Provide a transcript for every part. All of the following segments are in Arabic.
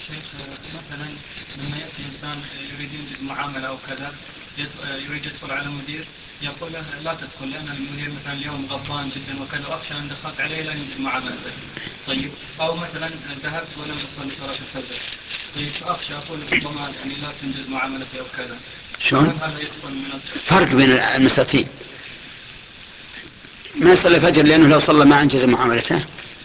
شيخ مثلا لما يأتي إنسان يريد ينجز معاملة أو كذا، يريد يدخل على المدير، يقول له لا تدخل لأن المدير مثلا اليوم غضبان جدا وكذا، وأخشى أن دخلت عليه لا ينجز معاملته. طيب، أو مثلا ذهبت ولم أصلي صلاة الفجر، طيب أخشى أقول ربما يعني لا تنجز معاملتي أو كذا. شلون؟ هذا يدخل من فرق بين المسألتين. ما يصلي الفجر لأنه لو صلى ما أنجز معاملته،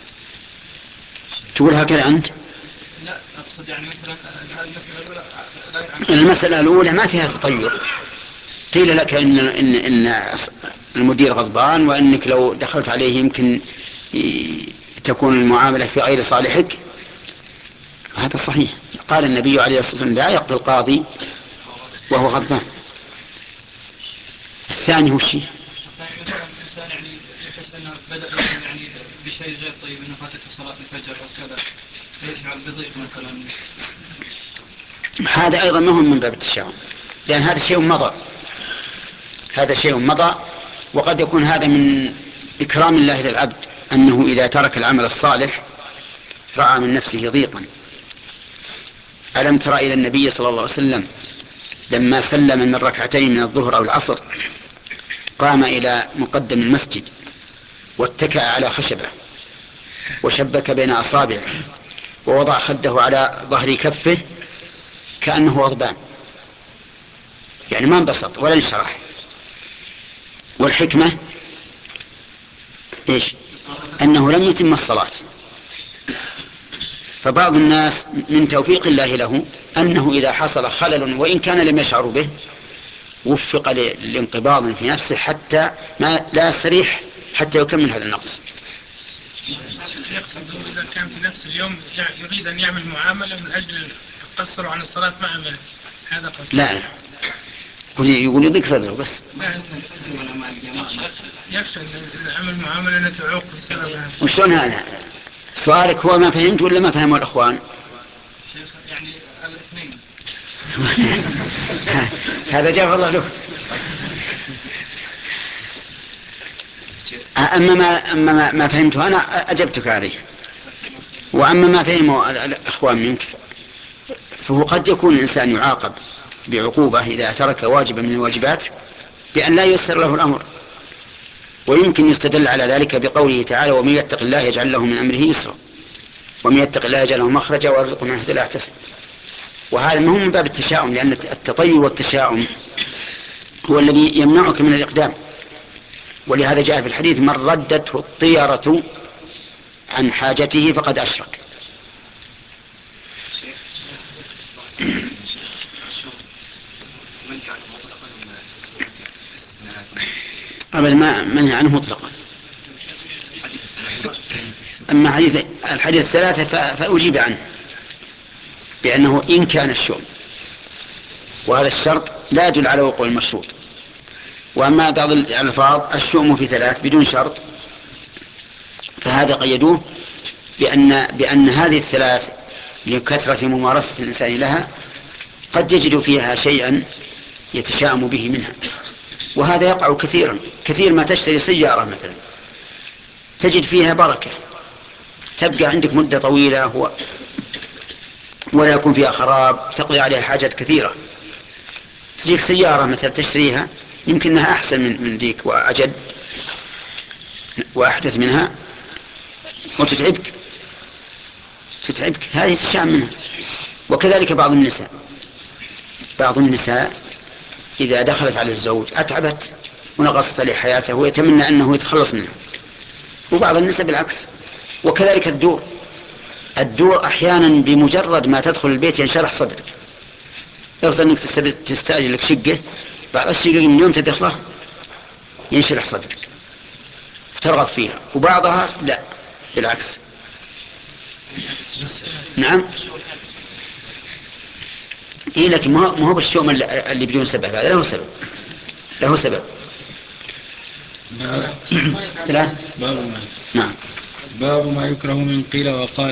تقول هكذا أنت؟ لا، أقصد يعني مثلا المسألة الأولى المسألة الأولى ما فيها تطير. قيل لك إن المدير غضبان وأنك لو دخلت عليه يمكن تكون المعاملة في غير صالحك، هذا صحيح. قال النبي عليه الصلاة والسلام لا يقضي القاضي وهو غضبان. الثاني هو الشيء مثلا الإنسان يعني يحس أنه بدأ يعني بشيء غير طيب، أنه فاتته صلاة الفجر أو كذا، فيشعر بضيق مثلا. هذا أيضا ما هو من باب التشاؤم، لأن هذا شيء مضى، هذا شيء مضى. وقد يكون هذا من إكرام الله للعبد، أنه إذا ترك العمل الصالح رأى من نفسه ضيقا. ألم تر إلى النبي صلى الله عليه وسلم لما سلم من ركعتين من الظهر أو العصر قام إلى مقدم المسجد واتكأ على خشبة وشبك بين أصابعه ووضع خده على ظهر كفه كأنه غضبان، يعني ما انبسط ولا انشرح. والحكمة إيش؟ أنه لم يتم الصلاة. فبعض الناس من توفيق الله له أنه إذا حصل خلل وإن كان لم يشعر به وفق لانقباض في نفسه حتى ما لا يستريح حتى يكمل هذا النقص. يقصد إذا كان في نفس اليوم يريد أن يعمل معاملة من أجل يقصر عن الصلاة ما عمل، هذا قصد. لا يقول يضيق صدره بس. يخشى إذا عمل معاملة أن تعوق السبب. وشلون هذا؟ سؤالك هو ما فهمت ولا ما فهموا الأخوان؟ شيخ يعني الاثنين. هذا جاب الله له. أما ما فهمته أنا أجبتك عليه. وأما ما فهمه الأخوان منك فهو قد يكون الإنسان يعاقب بعقوبة إذا ترك واجبا من الواجبات بأن لا ييسر له الأمر. ويمكن يستدل على ذلك بقوله تعالى ومن يتق الله يجعل له من أمره يسرا ومن يتق الله يجعل له مخرجا ويرزقه من حيث لا يحتسب. وهذا ما هو من باب التشاؤم، لأن التطير والتشاؤم هو الذي يمنعك من الإقدام. ولهذا جاء في الحديث من ردته الطيرة عن حاجته فقد أشرك. أبدا ما منهي عنه مطلقا. أما الحديث الثلاثة فأجيب عنه بأنه إن كان الشؤم، وهذا الشرط لا يدل على وقوع المشروط. وأما بعض الألفاظ الشؤم في ثلاث بدون شرط فهذا قيدوه بأن هذه الثلاث لكثرة ممارسة الإنسان لها قد يجد فيها شيئا يتشائم به منها. وهذا يقع كثيرا. كثير ما تشتري سيارة مثلا تجد فيها بركة تبقى عندك مدة طويلة ولا يكون فيها خراب، تقضي عليها حاجات كثيرة. تجيك سيارة مثلا تشتريها يمكن أنها أحسن من ذيك وأجد وأحدث منها وتتعبك، هذه تشاءم منها. وكذلك بعض النساء إذا دخلت على الزوج أتعبت ونقصت عليه حياته ويتمنى أنه يتخلص منها. وبعض النساء بالعكس. وكذلك الدور أحيانا بمجرد ما تدخل البيت ينشرح صدرك. يغضى أنك تستأجر لك شقة، بعد الشقة من يوم تدخله ينشرح صدرك ترغب فيها. وبعضها لا بالعكس. نعم إيه، لكن ما هو بالشؤم اللي بدون سبب، هذا له سبب. باب ما يكره من قيل وقال.